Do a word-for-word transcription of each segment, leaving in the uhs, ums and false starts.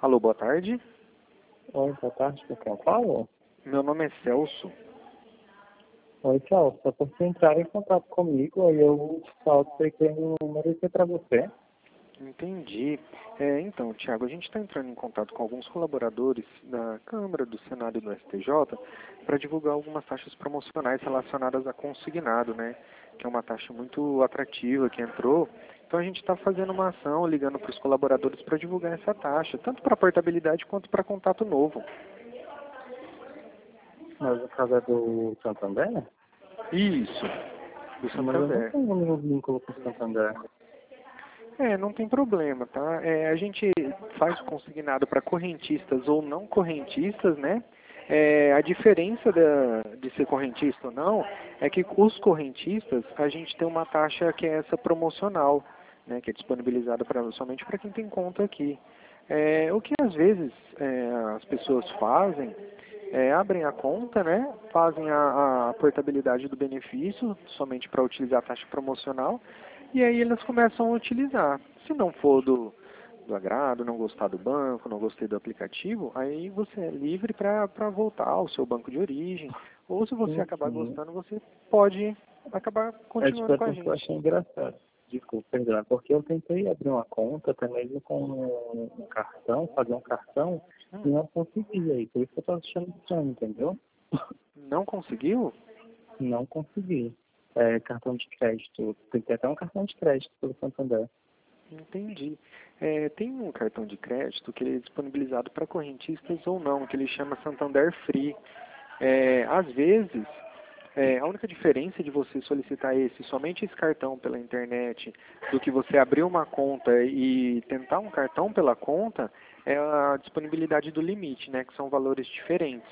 Alô, boa tarde. Oi, boa tarde, com quem eu falo? Meu nome é Celso. Oi, Celso, só por você entrar em contato comigo, aí eu só expliquei o número aqui para você. Entendi. É, então, Tiago, a gente está entrando em contato com alguns colaboradores da Câmara, do Senado e do S T J para divulgar algumas taxas promocionais relacionadas a consignado, né? Que é uma taxa muito atrativa que entrou. Então a gente está fazendo uma ação, ligando para os colaboradores para divulgar essa taxa, tanto para portabilidade quanto para contato novo. Mas o caso é do Santander? Isso, do Mas eu não Santander. tenho nenhum vínculo com o Santander. É, não tem problema, tá? É, a gente faz o consignado para correntistas ou não correntistas, né? É, a diferença da, de ser correntista ou não é que os correntistas a gente tem uma taxa que é essa promocional, né? Que é disponibilizada pra, somente para quem tem conta aqui. É, o que às vezes é, as pessoas fazem é, abrem a conta, né? Fazem a, a portabilidade do benefício somente para utilizar a taxa promocional. E aí elas começam a utilizar. Se não for do, do agrado, não gostar do banco, não gostei do aplicativo, aí você é livre para voltar ao seu banco de origem. Ou se você Sim, acabar sim. gostando, você pode acabar É tipo continuando com a assim que eu gente. achei engraçado. Desculpa, perdão. É porque eu tentei abrir uma conta, até mesmo com um, um cartão, fazer um cartão, e Hum, não consegui aí. Por isso que eu tô achando estranho, entendeu? não conseguiu? Não consegui. É, cartão de crédito. Tem que ter até um cartão de crédito pelo Santander. Entendi. É, tem um cartão de crédito que ele é disponibilizado para correntistas ou não, que ele chama Santander Free. É, às vezes, é, a única diferença de você solicitar esse, somente esse cartão pela internet, do que você abrir uma conta e tentar um cartão pela conta, é a disponibilidade do limite, né, que são valores diferentes.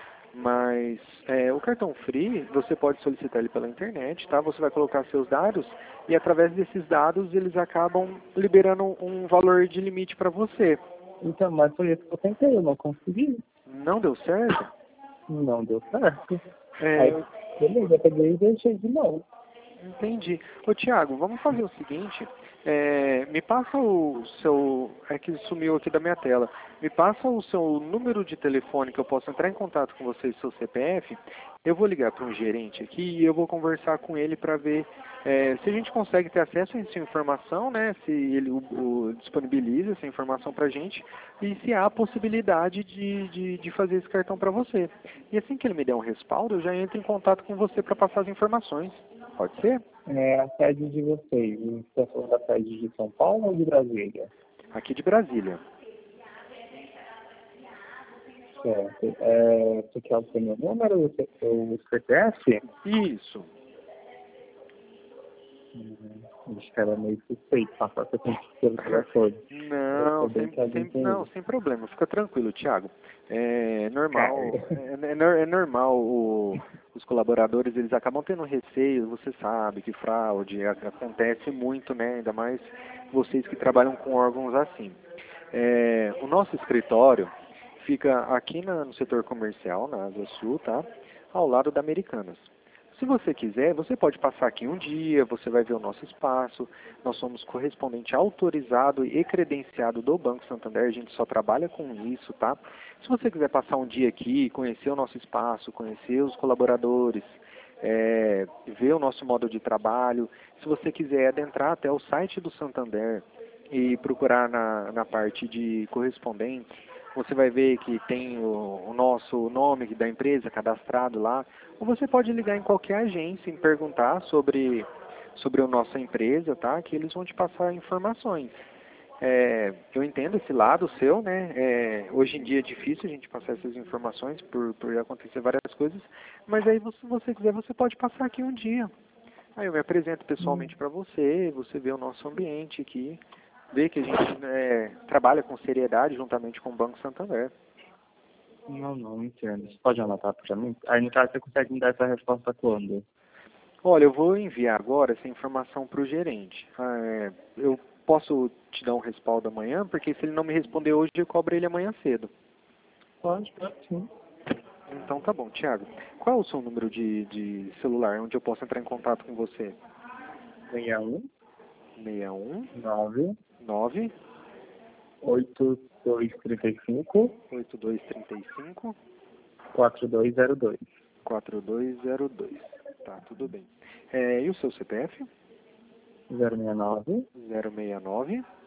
Mas é, o cartão Free, você pode solicitar ele pela internet, tá? Você vai colocar seus dados e através desses dados eles acabam liberando um valor de limite para você. Então, mas foi isso que eu tentei, eu não consegui. Não deu certo? Não deu certo. Aí, É, beleza, eu peguei e deixei de novo. entendi. Ô Tiago, vamos fazer o seguinte, é, me passa o seu, é que sumiu aqui da minha tela, me passa o seu número de telefone que eu possa entrar em contato com você e seu C P F, eu vou ligar para um gerente aqui e eu vou conversar com ele para ver é, se a gente consegue ter acesso a essa informação, né, se ele o, o, disponibiliza essa informação para a gente e se há a possibilidade de, de, de fazer esse cartão para você. E assim que ele me der um respaldo, eu já entro em contato com você para passar as informações. Pode ser? É, a sede de vocês, você falou da sede de São Paulo ou de Brasília? Aqui de Brasília. Certo. É, você quer o seu meu número, o seu o C P F? Isso. Uhum. Acho que era meio suspeito passar essa pelo telefone. Eu Não, sou bem sem, que alguém sem, tem não, isso. sem problema. Fica tranquilo, Thiago. É Cara, normal, é, é nor- é normal o- os colaboradores, eles acabam tendo receio, você sabe que fraude a- acontece muito, né? Ainda mais vocês que trabalham com órgãos assim. É, o nosso escritório fica aqui na- no setor comercial, na Asa Sul, tá? Ao lado da Americanas. Se você quiser, você pode passar aqui um dia, você vai ver o nosso espaço. Nós somos correspondente autorizado e credenciado do Banco Santander, a gente só trabalha com isso, tá? Se você quiser passar um dia aqui, conhecer o nosso espaço, conhecer os colaboradores, é, ver o nosso modo de trabalho, se você quiser adentrar até o site do Santander e procurar na, na parte de correspondentes, você vai ver que tem o, o nosso nome da empresa cadastrado lá, ou você pode ligar em qualquer agência e perguntar sobre, sobre a nossa empresa, tá? Que eles vão te passar informações. É, eu entendo esse lado seu, né? É, hoje em dia é difícil a gente passar essas informações por, por acontecer várias coisas, mas aí se você quiser, você pode passar aqui um dia. Aí eu me apresento hum, pessoalmente para você, você vê o nosso ambiente aqui, vê que a gente né, trabalha com seriedade juntamente com o Banco Santander. não, não entendo. Você pode anotar para mim? Aí no caso você consegue me dar essa resposta quando? Olha, eu vou enviar agora essa informação para o gerente. Ah, é, eu posso te dar um respaldo amanhã, porque se ele não me responder hoje, eu cobro ele amanhã cedo. Pode, pode sim. Então tá bom, Thiago. Qual é o seu número de, de celular, onde eu posso entrar em contato com você? seis um seis um nove nove oito dois três cinco, oito dois três cinco, quatro dois zero dois. quatro dois zero dois. Tá, tudo bem. É, e o seu C P F? zero seis nove, zero seis nove,